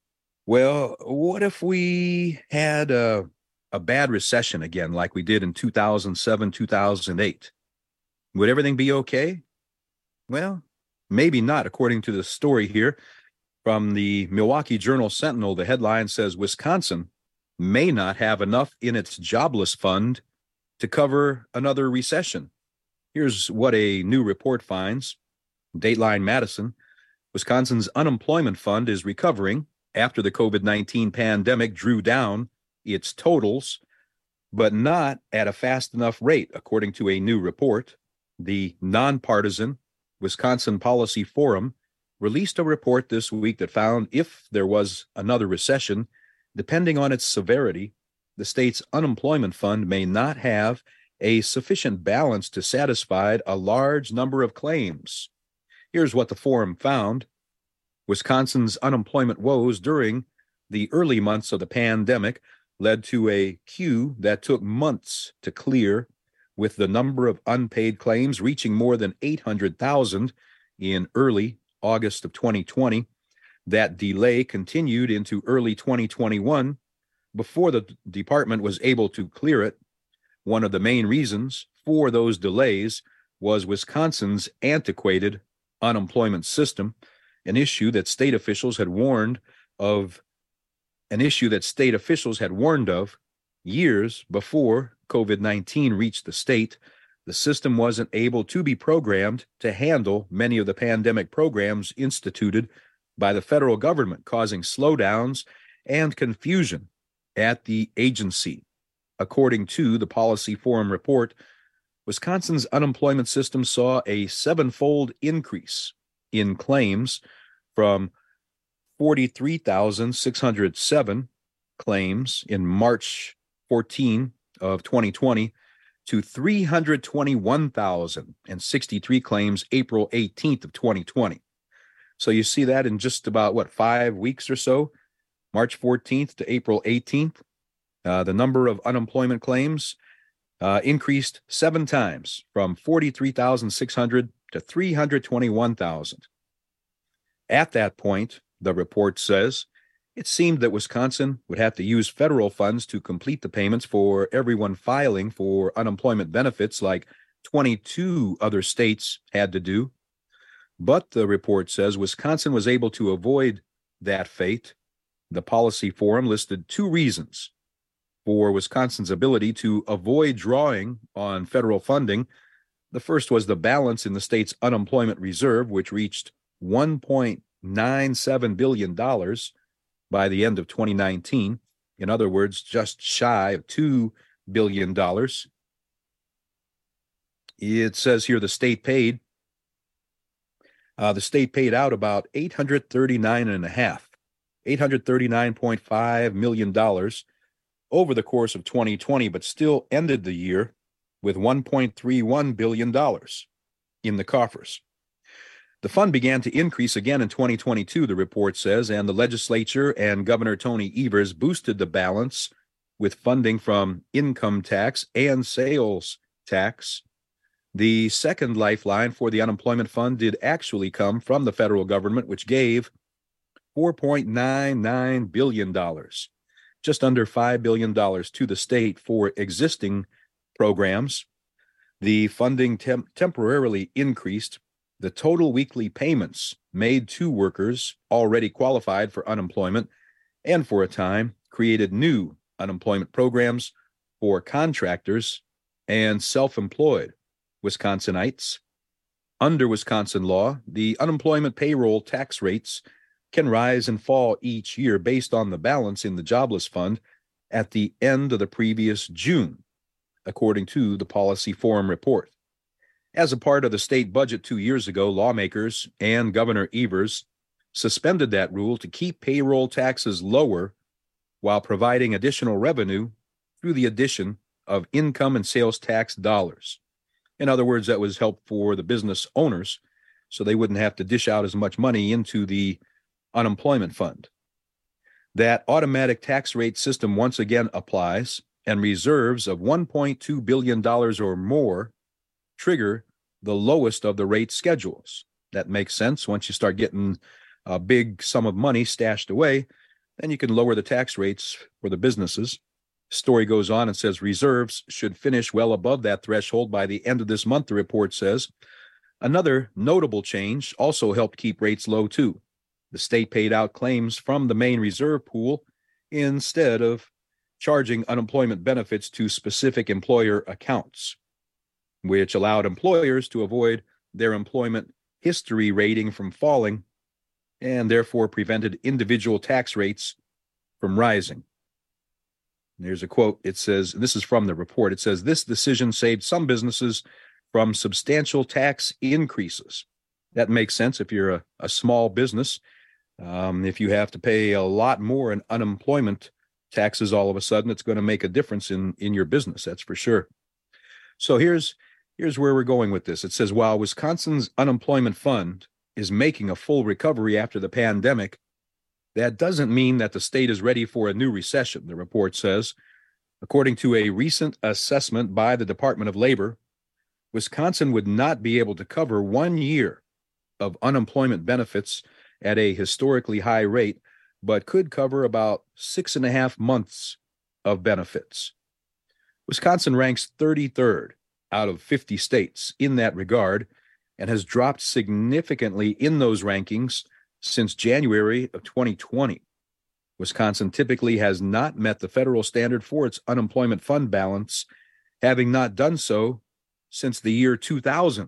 Well, what if we had a bad recession again, like we did in 2007, 2008? Would everything be okay? Well, maybe not, according to the story here from the Milwaukee Journal-Sentinel. The headline says Wisconsin may not have enough in its jobless fund to cover another recession. Here's what a new report finds. Dateline Madison, Wisconsin's unemployment fund is recovering after the COVID-19 pandemic drew down its totals, but not at a fast enough rate, according to a new report. The nonpartisan Wisconsin Policy Forum released a report this week that found if there was another recession, depending on its severity, the state's unemployment fund may not have a sufficient balance to satisfy a large number of claims. Here's what the forum found. Wisconsin's unemployment woes during the early months of the pandemic led to a queue that took months to clear with the number of unpaid claims reaching more than 800,000 in early August of 2020. That delay continued into early 2021 before the department was able to clear it. One of the main reasons for those delays was Wisconsin's antiquated unemployment system, an issue that state officials had warned of years before COVID-19 reached the state. The system wasn't able to be programmed to handle many of the pandemic programs instituted by the federal government, causing slowdowns and confusion at the agency. According to the Policy Forum report, Wisconsin's unemployment system saw a 7-fold increase in claims from 43,607 claims in March 14 of 2020 to 321,063 claims April 18th of 2020. So you see that in just about, 5 weeks or so, March 14th to April 18th, the number of unemployment claims increased 7 times from 43,600 to 321,000. At that point, the report says, it seemed that Wisconsin would have to use federal funds to complete the payments for everyone filing for unemployment benefits like 22 other states had to do. But the report says Wisconsin was able to avoid that fate. The Policy Forum listed 2 reasons for Wisconsin's ability to avoid drawing on federal funding. The first was the balance in the state's unemployment reserve, which reached $1.97 billion by the end of 2019. In other words, just shy of $2 billion. It says here the state paid out about $839.5 million over the course of 2020, but still ended the year with $1.31 billion in the coffers. The fund began to increase again in 2022, the report says, and the legislature and Governor Tony Evers boosted the balance with funding from income tax and sales tax. The second lifeline for the unemployment fund did actually come from the federal government, which gave $4.99 billion, just under $5 billion to the state for existing programs. The funding temporarily increased the total weekly payments made to workers already qualified for unemployment, and for a time created new unemployment programs for contractors and self-employed Wisconsinites. Under Wisconsin law, the unemployment payroll tax rates can rise and fall each year based on the balance in the jobless fund at the end of the previous June, according to the Policy Forum report. As a part of the state budget 2 years ago, lawmakers and Governor Evers suspended that rule to keep payroll taxes lower while providing additional revenue through the addition of income and sales tax dollars. In other words, that was help for the business owners so they wouldn't have to dish out as much money into the unemployment fund. That automatic tax rate system once again applies, and reserves of $1.2 billion or more trigger the lowest of the rate schedules. That makes sense. Once you start getting a big sum of money stashed away, then you can lower the tax rates for the businesses. Story goes on and says reserves should finish well above that threshold by the end of this month, the report says. Another notable change also helped keep rates low, too. The state paid out claims from the main reserve pool instead of charging unemployment benefits to specific employer accounts, which allowed employers to avoid their employment history rating from falling and therefore prevented individual tax rates from rising. There's a quote. It says, this is from the report, it says, this decision saved some businesses from substantial tax increases. That makes sense if you're a small business. If you have to pay a lot more in unemployment taxes all of a sudden, it's going to make a difference in your business, that's for sure. So here's where we're going with this. It says, while Wisconsin's unemployment fund is making a full recovery after the pandemic, that doesn't mean that the state is ready for a new recession, the report says. According to a recent assessment by the Department of Labor, Wisconsin would not be able to cover 1 year of unemployment benefits at a historically high rate, but could cover about 6.5 months of benefits. Wisconsin ranks 33rd out of 50 states in that regard and has dropped significantly in those rankings since January of 2020. Wisconsin typically has not met the federal standard for its unemployment fund balance, having not done so since the year 2000.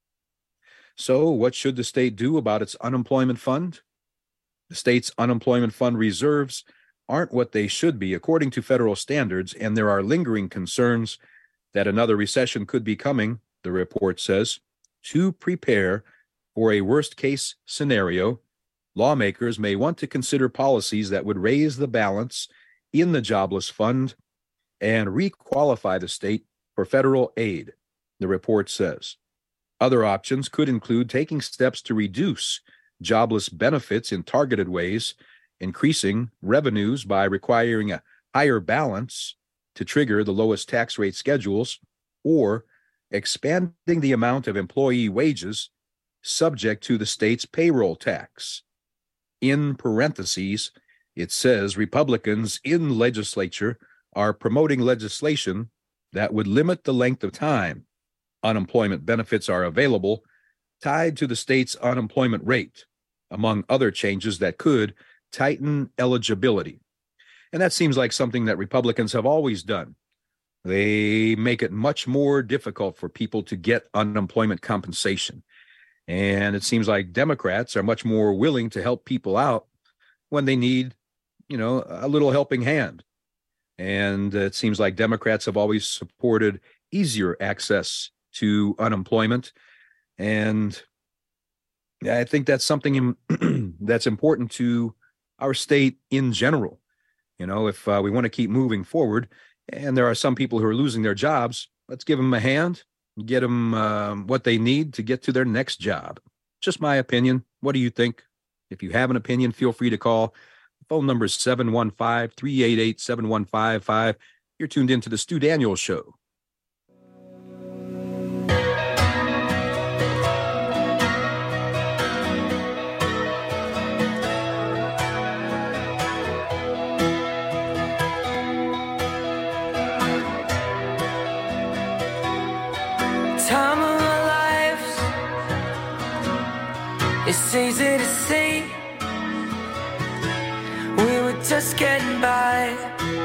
So, what should the state do about its unemployment fund? The state's unemployment fund reserves aren't what they should be according to federal standards, and there are lingering concerns that another recession could be coming, the report says. To prepare for a worst-case scenario, lawmakers may want to consider policies that would raise the balance in the jobless fund and requalify the state for federal aid, the report says. Other options could include taking steps to reduce jobless benefits in targeted ways, increasing revenues by requiring a higher balance to trigger the lowest tax rate schedules, or expanding the amount of employee wages subject to the state's payroll tax. In parentheses, it says Republicans in legislature are promoting legislation that would limit the length of time unemployment benefits are available, tied to the state's unemployment rate, among other changes that could tighten eligibility. And that seems like something that Republicans have always done. They make it much more difficult for people to get unemployment compensation. And it seems like Democrats are much more willing to help people out when they need, a little helping hand. And it seems like Democrats have always supported easier access to unemployment. And I think that's something that's important to our state in general. If we want to keep moving forward, and there are some people who are losing their jobs, let's give them a hand, get them what they need to get to their next job. Just my opinion. What do you think? If you have an opinion, feel free to call. The phone number is 715-388-7155. You're tuned into the Stu Daniels Show. Time of our lives, it's easy to see. We were just getting by,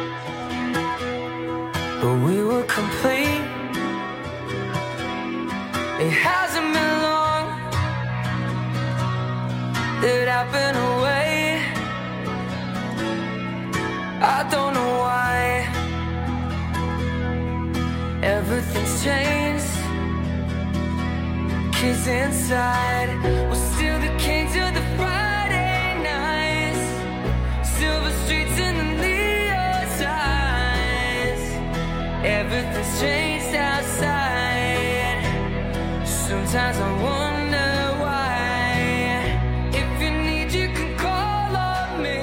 but we were complete. It hasn't been long that I've been away. I don't know why. Everything's changed. Kids inside, we're still the kings of the Friday nights. Silver streets in the neon signs. Everything's changed outside. Sometimes I wonder why. If you need, you can call on me.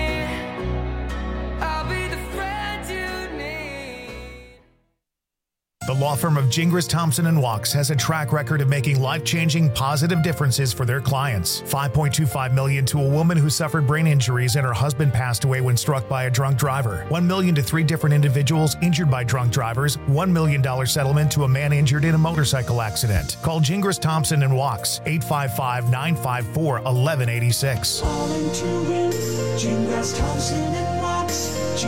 I'll be the friend you need. The law firm of Gingras, Thompson & Walks has a track record of making life-changing positive differences for their clients. $5.25 million to a woman who suffered brain injuries and her husband passed away when struck by a drunk driver. $1 million to 3 different individuals injured by drunk drivers. $1 million settlement to a man injured in a motorcycle accident. Call Gingras, Thompson & Walks, 855-954-1186. Calling to win, Gingras, Thompson & Walks,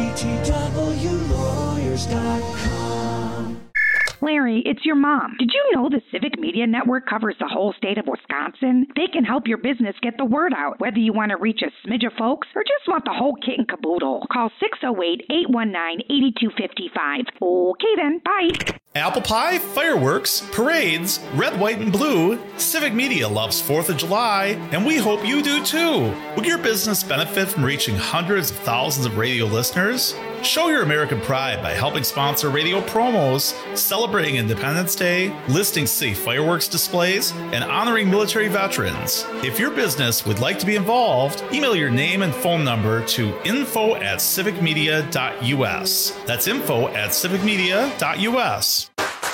GTWlawyers.com. Larry, it's your mom. Did you know the Civic Media Network covers the whole state of Wisconsin? They can help your business get the word out, whether you want to reach a smidge of folks or just want the whole kit and caboodle. Call 608-819-8255. Okay then, bye. Apple pie, fireworks, parades, red, white, and blue. Civic Media loves 4th of July, and we hope you do too. Will your business benefit from reaching hundreds of thousands of radio listeners? Show your American pride by helping sponsor radio promos, celebrating Independence Day, listing city fireworks displays, and honoring military veterans. If your business would like to be involved, email your name and phone number to info@civicmedia.us. That's info@civicmedia.us.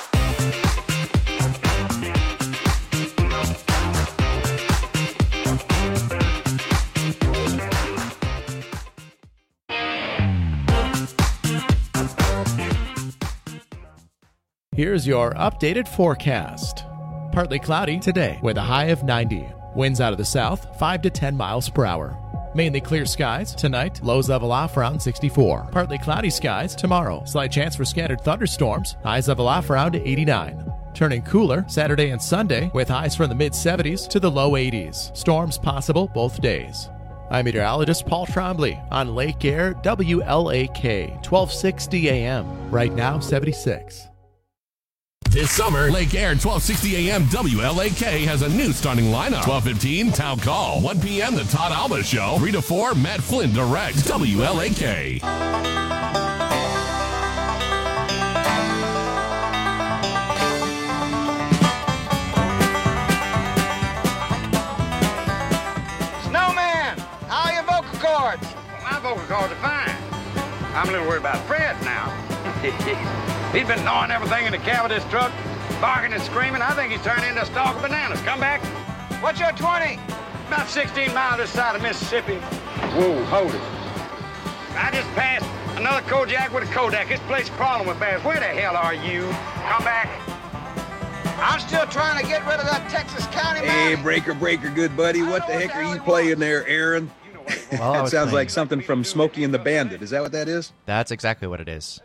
Here's your updated forecast. Partly cloudy today with a high of 90. Winds out of the south, 5 to 10 miles per hour. Mainly clear skies tonight, lows level off around 64. Partly cloudy skies tomorrow. Slight chance for scattered thunderstorms, highs level off around 89. Turning cooler Saturday and Sunday with highs from the mid-70s to the low 80s. Storms possible both days. I'm meteorologist Paul Trombley on Lake Air WLAK, 1260 AM. Right now, 76. This summer, Lake Air 1260 AM WLAK has a new starting lineup. 12:15 Town Call. 1 p.m. The Todd Alba Show. 3 to 4 Matt Flynn Direct. WLAK. Snowman, how are your vocal cords? My vocal cords are fine. I'm a little worried about Fred now. He's been gnawing everything in the cab of this truck, barking and screaming. I think he's turned into a stalk of bananas. Come back. What's your 20? About 16 miles this side of Mississippi. Whoa, hold it. I just passed another Kodiak with a Kodak. This place is crawling with bears. Where the hell are you? Come back. I'm still trying to get rid of that Texas County man. Hey, breaker, good buddy. What the heck are you playing there, Aaron? Well, that sounds like something from Smokey and the Bandit. Is that what that is? That's exactly what it is.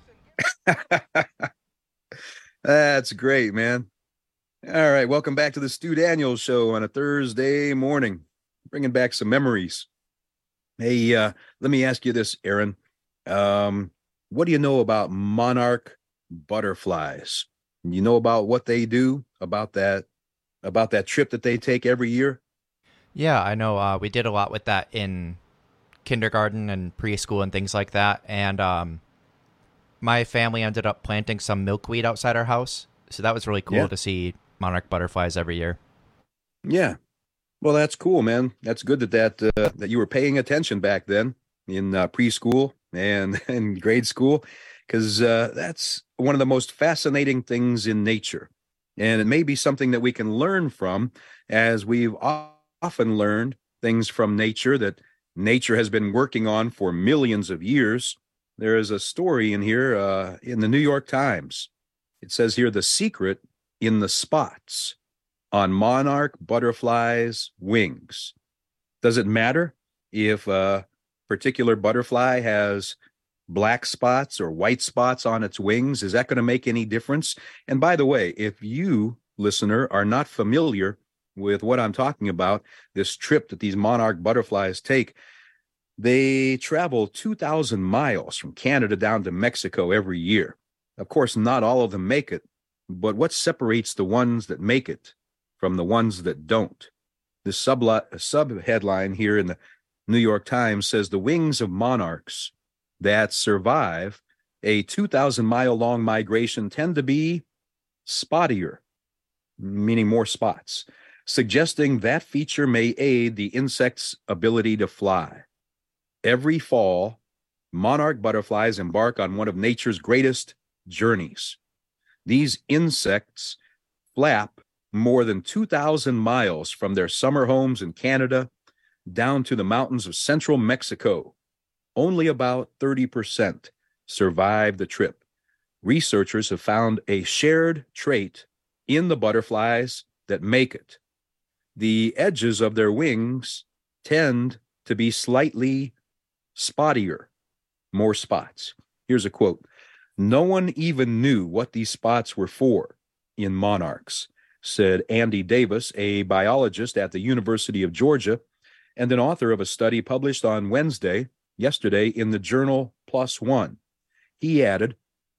That's great, man. All right, welcome back to the Stu Daniels Show on a Thursday morning. Bringing back some memories. Hey, let me ask you this, Aaron. What do you know about monarch butterflies? You know about what they do, about that trip that they take every year? Yeah, I know. We did a lot with that in kindergarten and preschool and things like that. And my family ended up planting some milkweed outside our house. So that was really cool to see monarch butterflies every year. Yeah. Well, that's cool, man. That's good that you were paying attention back then in preschool and in grade school, because that's one of the most fascinating things in nature. And it may be something that we can learn from, as we've often learned things from nature that nature has been working on for millions of years. There is a story in here in the New York Times. It says here, the secret in the spots on monarch butterflies' wings. Does it matter if a particular butterfly has black spots or white spots on its wings? Is that going to make any difference? And by the way, if you, listener, are not familiar with what I'm talking about, this trip that these monarch butterflies take, they travel 2,000 miles from Canada down to Mexico every year. Of course, not all of them make it, but what separates the ones that make it from the ones that don't? The sub-headline here in the New York Times says the wings of monarchs that survive a 2,000-mile-long migration tend to be spottier, meaning more spots, suggesting that feature may aid the insect's ability to fly. Every fall, monarch butterflies embark on one of nature's greatest journeys. These insects flap more than 2,000 miles from their summer homes in Canada down to the mountains of central Mexico. Only about 30% survive the trip. Researchers have found a shared trait in the butterflies that make it. The edges of their wings tend to be slightly spottier, more spots. Here's a quote. "No one even knew what these spots were for in monarchs," said Andy Davis, a biologist at the University of Georgia and an author of a study published on yesterday, in the journal PLOS ONE. He added,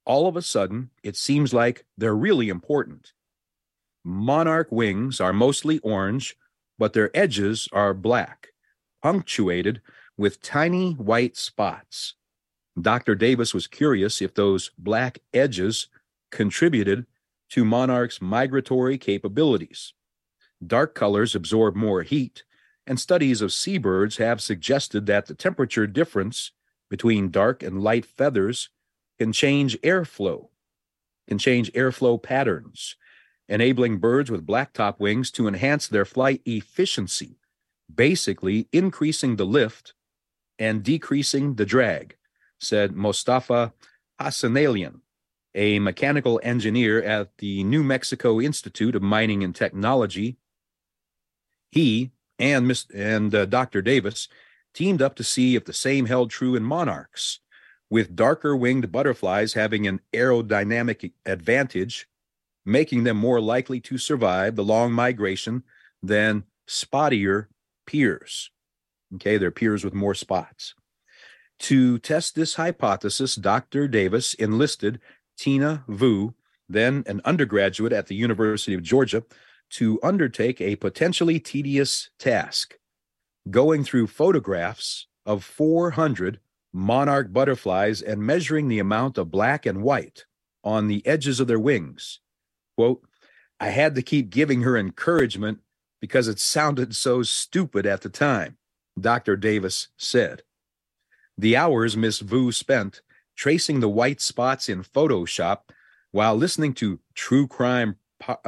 all of a sudden, it seems like they're really important. Monarch wings are mostly orange, but their edges are black, punctuated with tiny white spots. Dr. Davis was curious if those black edges contributed to monarchs' migratory capabilities. Dark colors absorb more heat, and studies of seabirds have suggested that the temperature difference between dark and light feathers can change airflow patterns, enabling birds with blacktop wings to enhance their flight efficiency, basically increasing the lift and decreasing the drag, said Mostafa Hassanalian, a mechanical engineer at the New Mexico Institute of Mining and Technology. He and Dr. Davis teamed up to see if the same held true in monarchs, with darker winged butterflies having an aerodynamic advantage, making them more likely to survive the long migration than spottier peers. Okay, they're peers with more spots. To test this hypothesis, Dr. Davis enlisted Tina Vu, then an undergraduate at the University of Georgia, to undertake a potentially tedious task, going through photographs of 400 monarch butterflies and measuring the amount of black and white on the edges of their wings. Quote, I had to keep giving her encouragement because it sounded so stupid at the time, Dr. Davis said. The hours Miss Vu spent tracing the white spots in Photoshop while listening to true crime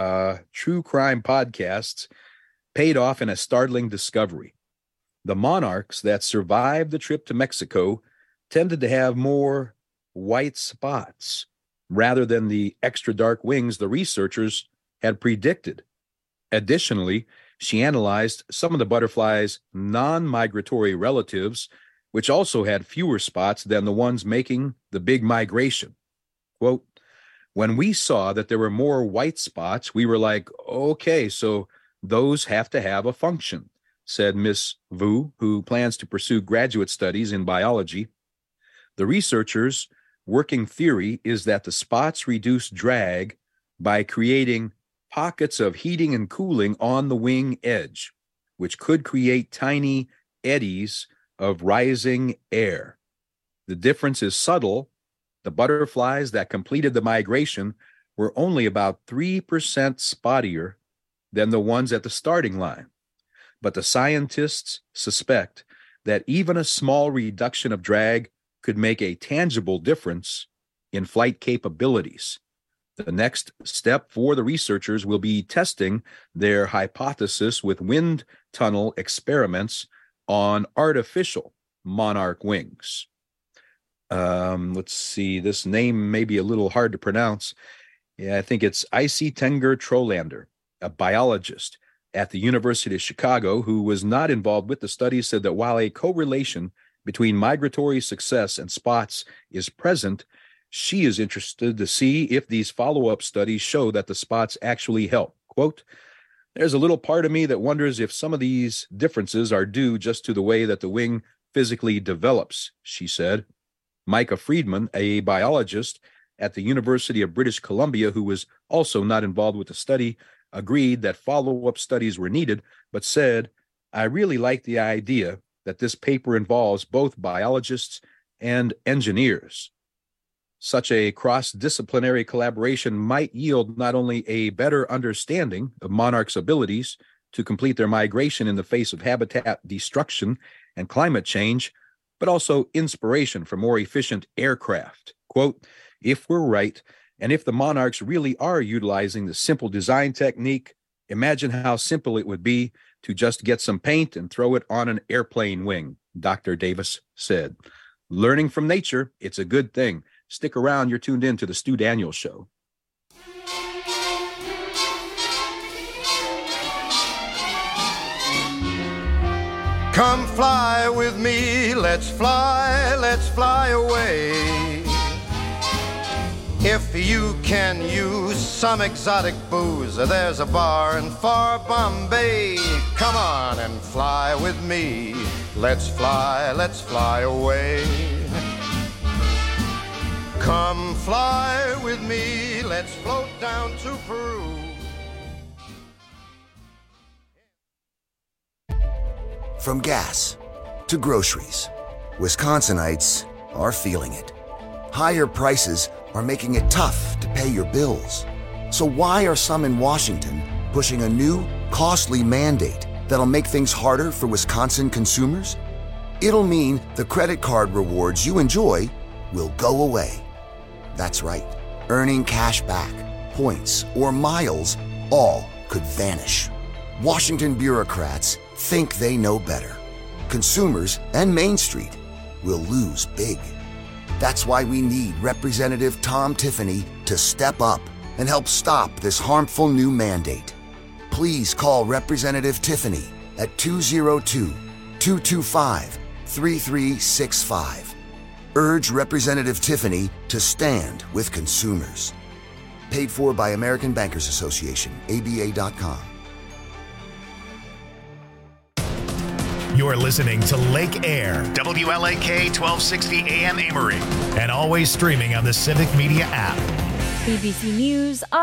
podcasts paid off in a startling discovery. The monarchs that survived the trip to Mexico tended to have more white spots rather than the extra dark wings the researchers had predicted. Additionally, she analyzed some of the butterflies' non-migratory relatives, which also had fewer spots than the ones making the big migration. Quote, when we saw that there were more white spots, we were like, okay, so those have to have a function, said Miss Vu, who plans to pursue graduate studies in biology. The researchers' working theory is that the spots reduce drag by creating pockets of heating and cooling on the wing edge, which could create tiny eddies of rising air. The difference is subtle. The butterflies that completed the migration were only about 3% spottier than the ones at the starting line. But the scientists suspect that even a small reduction of drag could make a tangible difference in flight capabilities. The next step for the researchers will be testing their hypothesis with wind tunnel experiments on artificial monarch wings. Let's see, this name may be a little hard to pronounce. Yeah, I think it's Icy Tenger Trolander, a biologist at the University of Chicago who was not involved with the study, said that while a correlation between migratory success and spots is present, she is interested to see if these follow-up studies show that the spots actually help. Quote, there's a little part of me that wonders if some of these differences are due just to the way that the wing physically develops, she said. Micah Friedman, a biologist at the University of British Columbia, who was also not involved with the study, agreed that follow-up studies were needed, but said, I really like the idea that this paper involves both biologists and engineers. Such a cross-disciplinary collaboration might yield not only a better understanding of monarchs' abilities to complete their migration in the face of habitat destruction and climate change, but also inspiration for more efficient aircraft. Quote, if we're right, and if the monarchs really are utilizing the simple design technique, imagine how simple it would be to just get some paint and throw it on an airplane wing, Dr. Davis said. Learning from nature, it's a good thing. Stick around, you're tuned in to the Stu Daniels Show. Come fly with me, let's fly away. If you can use some exotic booze, there's a bar in far Bombay. Come on and fly with me, let's fly away. Come fly with me, let's float down to Peru. From gas to groceries, Wisconsinites are feeling it. Higher prices are making it tough to pay your bills. So why are some in Washington pushing a new, costly mandate that'll make things harder for Wisconsin consumers? It'll mean the credit card rewards you enjoy will go away. That's right. Earning cash back, points, or miles all could vanish. Washington bureaucrats think they know better. Consumers and Main Street will lose big. That's why we need Representative Tom Tiffany to step up and help stop this harmful new mandate. Please call Representative Tiffany at 202-225-3365. Urge Representative Tiffany to stand with consumers. Paid for by American Bankers Association, ABA.com. You're listening to Lake Air, WLAK 1260 AM Amory, and always streaming on the Civic Media app. ABC News.